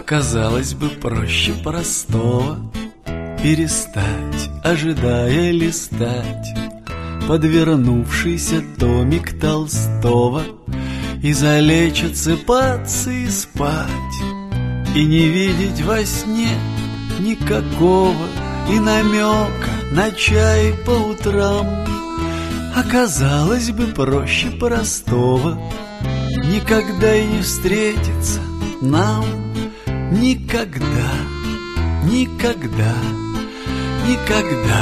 Оказалось бы, проще простого перестать, ожидая листать подвернувшийся томик Толстого и залечь, отсыпаться и спать, и не видеть во сне никакого и намека на чай по утрам. Оказалось бы, проще простого никогда и не встретиться нам. Никогда, никогда, никогда.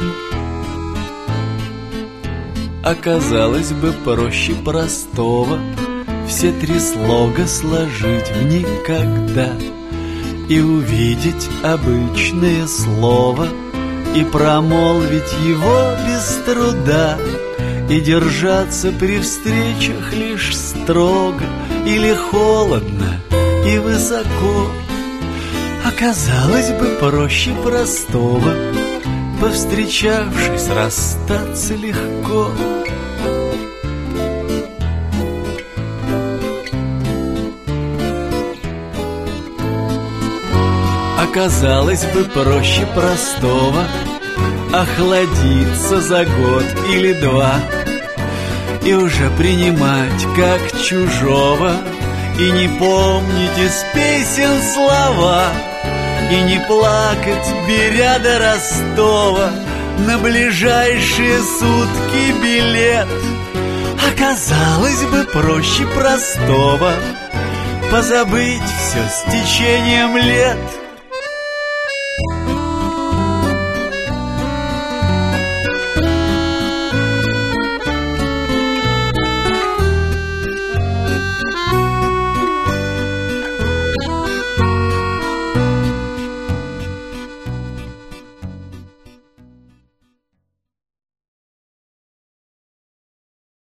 Оказалось бы, проще простого все три слога сложить в никогда и увидеть обычное слово и промолвить его без труда, и держаться при встречах лишь строго или холодно и высоко. Оказалось бы, проще простого повстречавшись, расстаться легко. Оказалось бы, проще простого охладиться за год или два и уже принимать как чужого, и не помнить из песен слова, и не плакать, беря до Ростова на ближайшие сутки билет. Оказалось бы, проще простого позабыть все с течением лет.